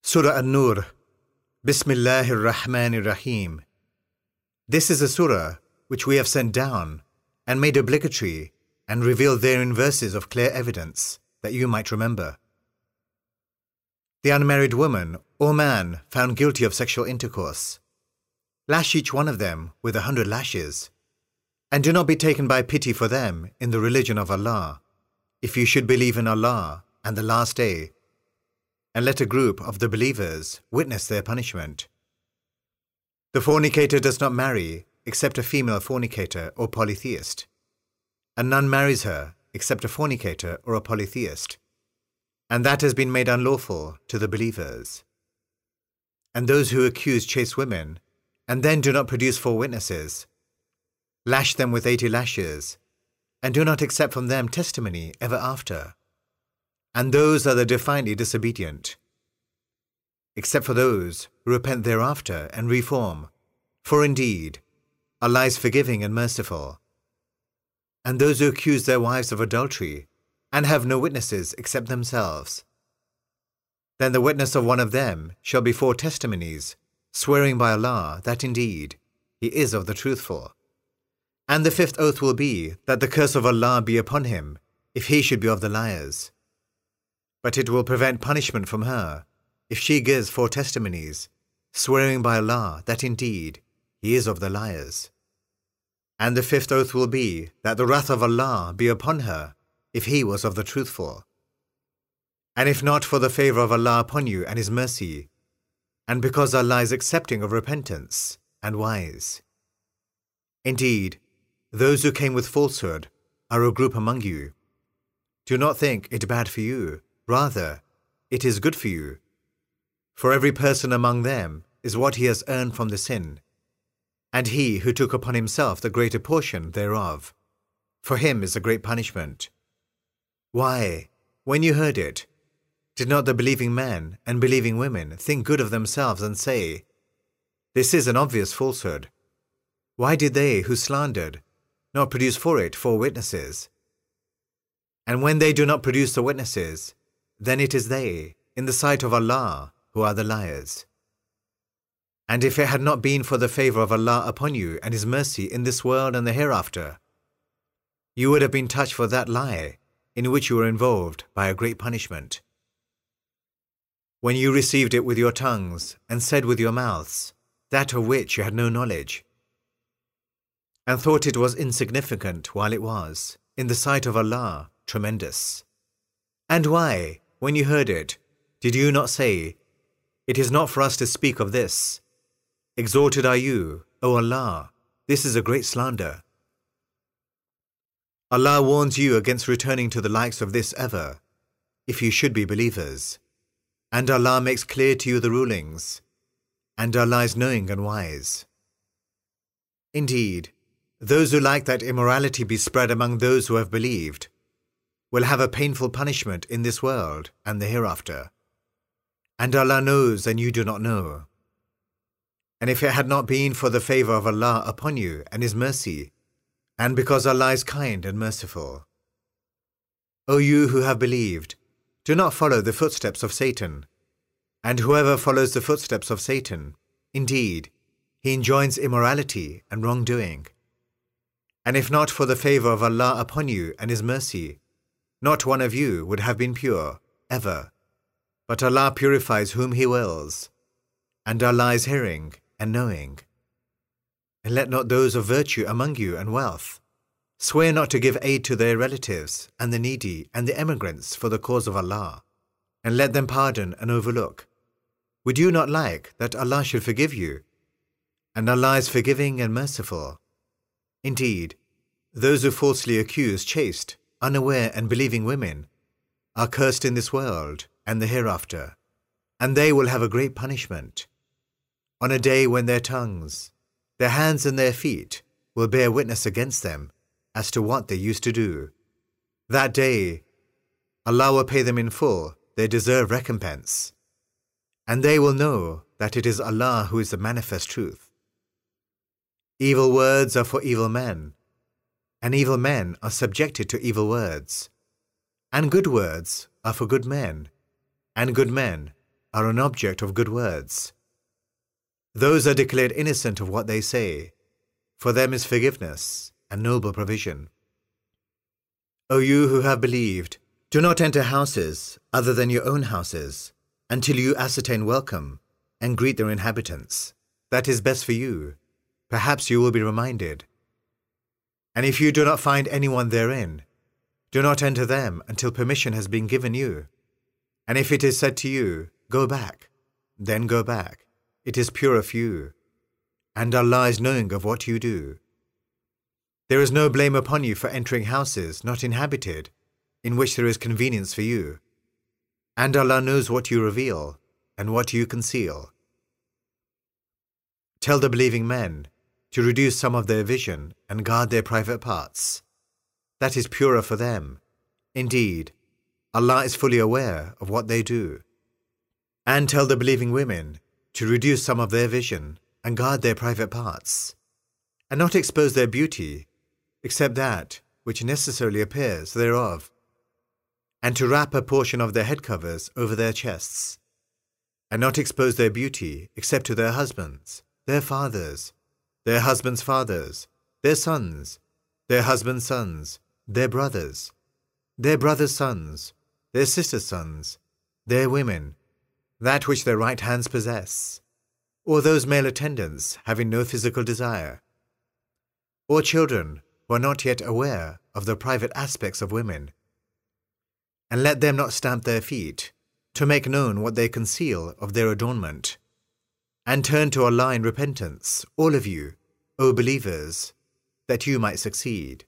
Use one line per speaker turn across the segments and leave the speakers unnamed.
Surah An-Nur. Bismillahir Rahmanir Rahim. This is a surah which we have sent down and made obligatory and revealed therein verses of clear evidence that you might remember. The unmarried woman or man found guilty of sexual intercourse, lash each one of them with 100 lashes, and do not be taken by pity for them in the religion of Allah, if you should believe in Allah and the last day, and let a group of the believers witness their punishment. The fornicator does not marry except a female fornicator or polytheist, and none marries her except a fornicator or a polytheist, and that has been made unlawful to the believers. And those who accuse chaste women, and then do not produce 4 witnesses, lash them with 80 lashes, and do not accept from them testimony ever after. And those are the defiantly disobedient, except for those who repent thereafter and reform, for indeed, Allah is forgiving and merciful. And those who accuse their wives of adultery, and have no witnesses except themselves, then the witness of one of them shall be 4 testimonies, swearing by Allah that indeed he is of the truthful. And the 5th oath will be that the curse of Allah be upon him if he should be of the liars. But it will prevent punishment from her if she gives 4 testimonies, swearing by Allah that indeed he is of the liars. And the 5th oath will be that the wrath of Allah be upon her if he was of the truthful. And if not for the favour of Allah upon you and his mercy, and because Allah is accepting of repentance and wise. Indeed, those who came with falsehood are a group among you. Do not think it bad for you, rather, it is good for you. For every person among them is what he has earned from the sin, and he who took upon himself the greater portion thereof, for him is a great punishment. Why, when you heard it, did not the believing men and believing women think good of themselves and say, "This is an obvious falsehood"? Why did they who slandered not produce for it 4 witnesses? And when they do not produce the witnesses, then it is they, in the sight of Allah, who are the liars. And if it had not been for the favour of Allah upon you and his mercy in this world and the hereafter, you would have been touched for that lie in which you were involved by a great punishment. When you received it with your tongues and said with your mouths that of which you had no knowledge, and thought it was insignificant while it was, in the sight of Allah, tremendous. And why, when you heard it, did you not say, "It is not for us to speak of this"? Exalted are you, O Allah, this is a great slander. Allah warns you against returning to the likes of this ever, if you should be believers. And Allah makes clear to you the rulings, and Allah is knowing and wise. Indeed, those who like that immorality be spread among those who have believed will have a painful punishment in this world and the hereafter. And Allah knows and you do not know. And if it had not been for the favour of Allah upon you and his mercy, and because Allah is kind and merciful, O you who have believed, do not follow the footsteps of Satan. And whoever follows the footsteps of Satan, indeed, he enjoins immorality and wrongdoing. And if not for the favour of Allah upon you and his mercy, not one of you would have been pure, ever. But Allah purifies whom he wills, and Allah is hearing and knowing. And let not those of virtue among you and wealth swear not to give aid to their relatives and the needy and the emigrants for the cause of Allah, and let them pardon and overlook. Would you not like that Allah should forgive you? And Allah is forgiving and merciful. Indeed, those who falsely accuse chaste, unaware and believing women are cursed in this world and the hereafter, and they will have a great punishment, on a day when their tongues, their hands and their feet will bear witness against them as to what they used to do. That day, Allah will pay them in full their deserved recompense, and they will know that it is Allah who is the manifest truth. Evil words are for evil men, and evil men are subjected to evil words, and good words are for good men, and good men are an object of good words. Those are declared innocent of what they say. For them is forgiveness and noble provision. O you who have believed, do not enter houses other than your own houses until you ascertain welcome and greet their inhabitants. That is best for you. Perhaps you will be reminded. And if you do not find anyone therein, do not enter them until permission has been given you. And if it is said to you, go back, then go back. It is purer for you. And Allah is knowing of what you do. There is no blame upon you for entering houses not inhabited, in which there is convenience for you. And Allah knows what you reveal and what you conceal. Tell the believing men to reduce some of their vision and guard their private parts. That is purer for them. Indeed, Allah is fully aware of what they do. And tell the believing women to reduce some of their vision and guard their private parts, and not expose their beauty, except that which necessarily appears thereof, and to wrap a portion of their head covers over their chests, and not expose their beauty except to their husbands, their fathers, their husbands' fathers, their sons, their husbands' sons, their brothers' sons, their sisters' sons, their women, that which their right hands possess, or those male attendants having no physical desire, or children who are not yet aware of the private aspects of women. And let them not stamp their feet to make known what they conceal of their adornment, and turn to Allah in repentance, all of you, O believers, that you might succeed.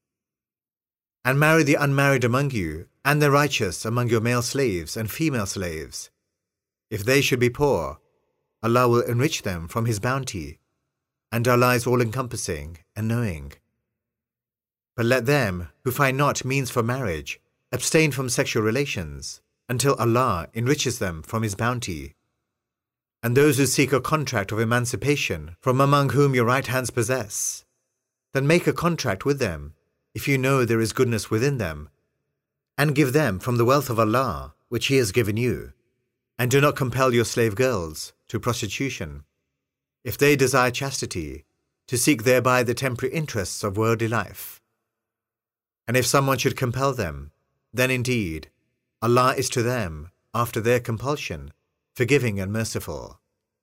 And marry the unmarried among you, and the righteous among your male slaves and female slaves. If they should be poor, Allah will enrich them from His bounty, and Allah is all-encompassing and knowing. But let them who find not means for marriage abstain from sexual relations until Allah enriches them from His bounty. And those who seek a contract of emancipation from among whom your right hands possess, then make a contract with them, if you know there is goodness within them, and give them from the wealth of Allah which He has given you, and do not compel your slave girls to prostitution, if they desire chastity, to seek thereby the temporary interests of worldly life. And if someone should compel them, then indeed Allah is to them, after their compulsion, forgiving and merciful.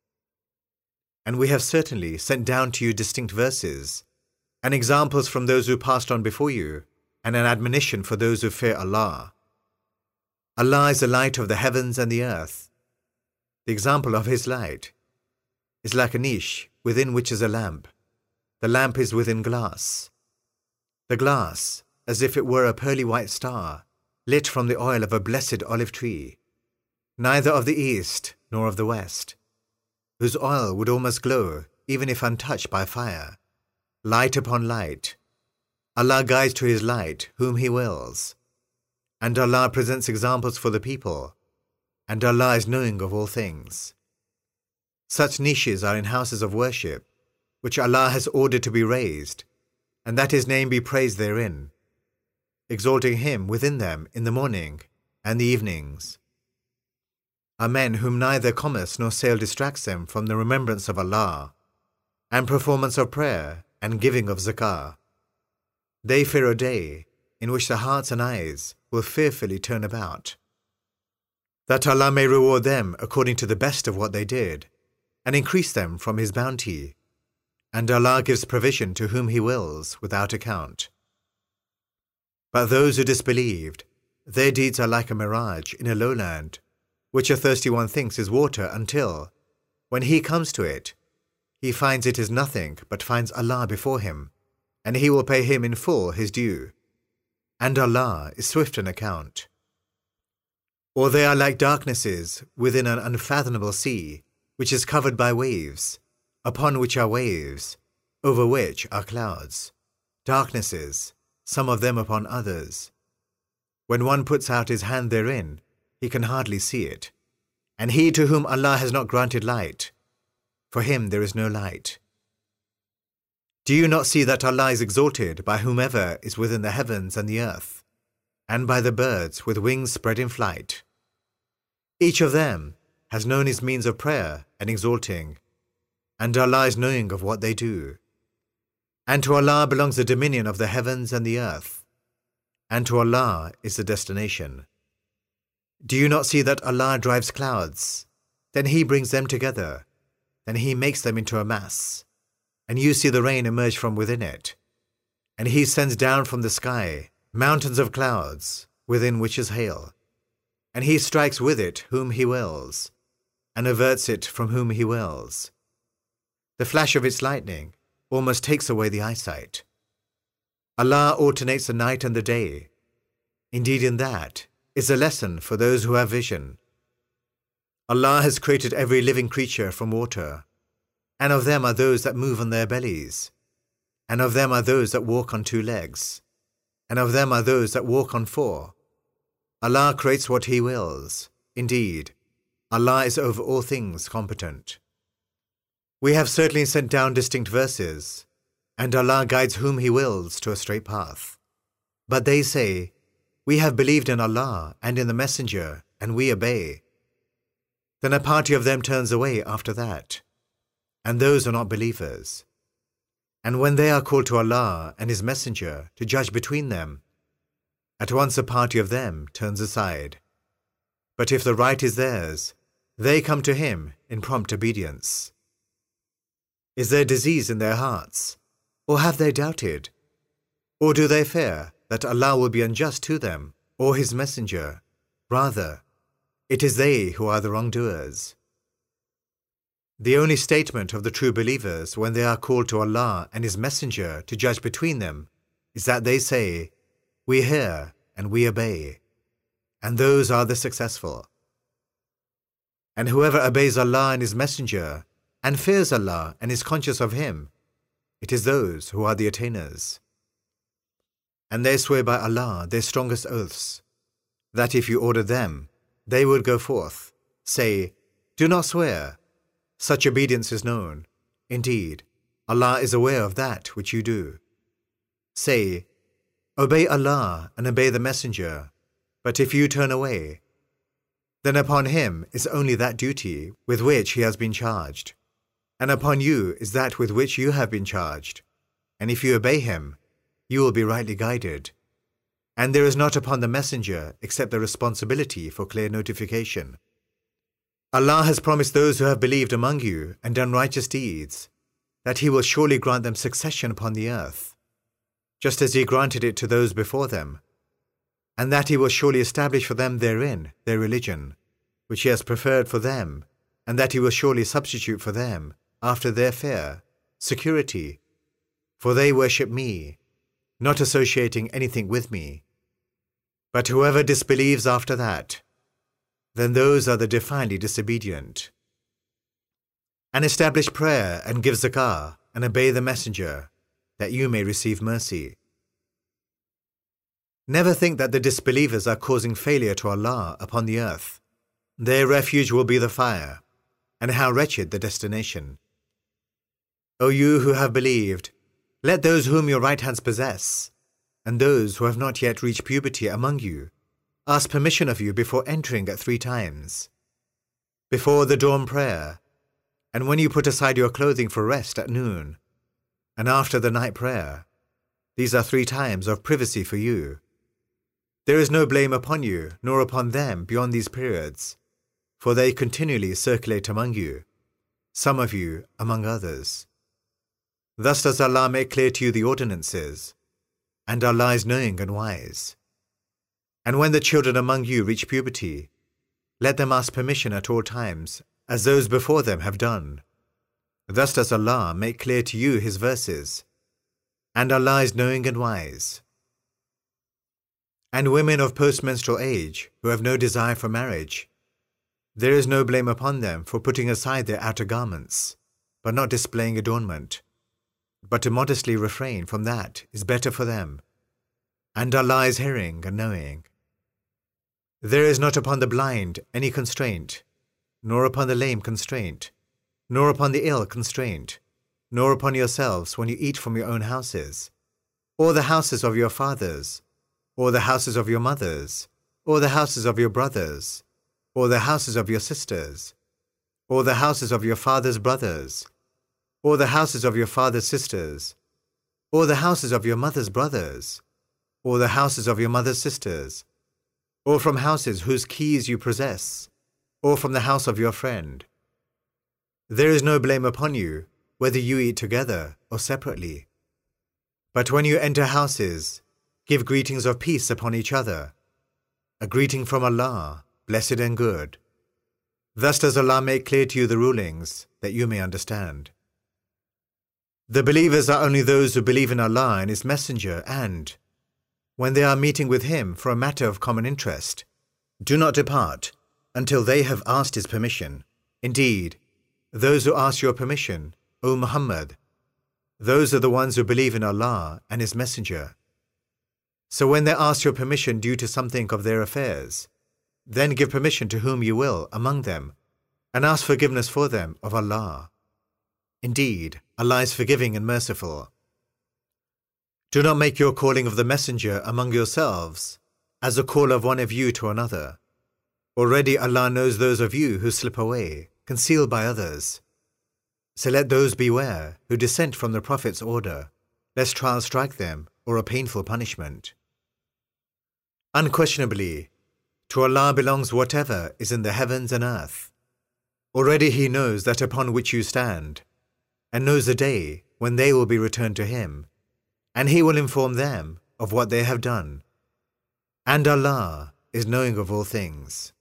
And we have certainly sent down to you distinct verses, and examples from those who passed on before you, and an admonition for those who fear Allah. Allah is the light of the heavens and the earth. The example of His light is like a niche within which is a lamp. The lamp is within glass. The glass, as if it were a pearly white star, lit from the oil of a blessed olive tree, neither of the east nor of the west, whose oil would almost glow even if untouched by fire. Light upon light. Allah guides to His light whom He wills. And Allah presents examples for the people, and Allah is knowing of all things. Such niches are in houses of worship, which Allah has ordered to be raised, and that His name be praised therein, exalting Him within them in the morning and the evenings. Are men whom neither commerce nor sale distracts them from the remembrance of Allah, and performance of prayer and giving of zakah. They fear a day in which the hearts and eyes will fearfully turn about, that Allah may reward them according to the best of what they did, and increase them from His bounty. And Allah gives provision to whom He wills without account. But those who disbelieved, their deeds are like a mirage in a lowland, which a thirsty one thinks is water until, when he comes to it, he finds it is nothing but finds Allah before him, and He will pay him in full his due. And Allah is swift in account. Or they are like darknesses within an unfathomable sea, which is covered by waves, upon which are waves, over which are clouds, darknesses, some of them upon others. When one puts out his hand therein, he can hardly see it. And he to whom Allah has not granted light, for him there is no light. Do you not see that Allah is exalted by whomever is within the heavens and the earth, and by the birds with wings spread in flight? Each of them has known his means of prayer and exalting, and Allah is knowing of what they do. And to Allah belongs the dominion of the heavens and the earth, and to Allah is the destination. Do you not see that Allah drives clouds? Then He brings them together, then He makes them into a mass, and you see the rain emerge from within it. And He sends down from the sky mountains of clouds, within which is hail. And He strikes with it whom He wills, and averts it from whom He wills. The flash of its lightning almost takes away the eyesight. Allah alternates the night and the day. Indeed, in that is a lesson for those who have vision. Allah has created every living creature from water, and of them are those that move on their bellies, and of them are those that walk on 2 legs, and of them are those that walk on 4. Allah creates what He wills. Indeed, Allah is over all things competent. We have certainly sent down distinct verses, and Allah guides whom He wills to a straight path. But they say, "We have believed in Allah and in the Messenger, and we obey." Then a party of them turns away after that, and those are not believers. And when they are called to Allah and His Messenger to judge between them, at once a party of them turns aside. But if the right is theirs, they come to Him in prompt obedience. Is there disease in their hearts, or have they doubted? Or do they fear that Allah will be unjust to them, or His Messenger? Rather, it is they who are the wrongdoers. The only statement of the true believers when they are called to Allah and His Messenger to judge between them is that they say, "We hear and we obey," and those are the successful. And whoever obeys Allah and His Messenger, and fears Allah and is conscious of Him, it is those who are the attainers. And they swear by Allah their strongest oaths, that if you ordered them, they would go forth. Say, "Do not swear. Such obedience is known. Indeed, Allah is aware of that which you do." Say, "Obey Allah and obey the Messenger, but if you turn away, then upon Him is only that duty with which He has been charged, and upon you is that with which you have been charged, and if you obey Him, you will be rightly guided. And there is not upon the Messenger except the responsibility for clear notification. Allah has promised those who have believed among you and done righteous deeds that He will surely grant them succession upon the earth, just as He granted it to those before them, and that He will surely establish for them therein their religion, which He has preferred for them, and that He will surely substitute for them, after their fear, security, for they worship Me, not associating anything with Me. But whoever disbelieves after that, then those are the defiantly disobedient. And establish prayer and give zakah and obey the Messenger, that you may receive mercy. Never think that the disbelievers are causing failure to Allah upon the earth. Their refuge will be the fire, and how wretched the destination. O you who have believed, let those whom your right hands possess, and those who have not yet reached puberty among you, ask permission of you before entering at 3 times. Before the dawn prayer, and when you put aside your clothing for rest at noon, and after the night prayer. These are 3 times of privacy for you. There is no blame upon you, nor upon them beyond these periods, for they continually circulate among you, some of you among others. Thus does Allah make clear to you the ordinances, and Allah is knowing and wise. And when the children among you reach puberty, let them ask permission at all times, as those before them have done. Thus does Allah make clear to you His verses, and Allah is knowing and wise. And women of postmenstrual age who have no desire for marriage, there is no blame upon them for putting aside their outer garments, but not displaying adornment. But to modestly refrain from that is better for them, and Allah is hearing and knowing. There is not upon the blind any constraint, nor upon the lame constraint, nor upon the ill constraint, nor upon yourselves when you eat from your own houses, or the houses of your fathers, or the houses of your mothers, or the houses of your brothers, or the houses of your sisters, or the houses of your father's brothers, or the houses of your father's sisters, or the houses of your mother's brothers, or the houses of your mother's sisters, or from houses whose keys you possess, or from the house of your friend. There is no blame upon you, whether you eat together or separately. But when you enter houses, give greetings of peace upon each other, a greeting from Allah, blessed and good. Thus does Allah make clear to you the rulings, that you may understand. The believers are only those who believe in Allah and His Messenger and, when they are meeting with Him for a matter of common interest, do not depart until they have asked His permission. Indeed, those who ask your permission, O Muhammad, those are the ones who believe in Allah and His Messenger. So when they ask your permission due to something of their affairs, then give permission to whom you will among them, and ask forgiveness for them of Allah. Indeed, Allah is forgiving and merciful. Do not make your calling of the Messenger among yourselves as a call of one of you to another. Already Allah knows those of you who slip away, concealed by others. So let those beware who dissent from the Prophet's order, lest trial strike them or a painful punishment. Unquestionably, to Allah belongs whatever is in the heavens and earth. Already He knows that upon which you stand, and knows the day when they will be returned to Him, and He will inform them of what they have done. And Allah is knowing of all things.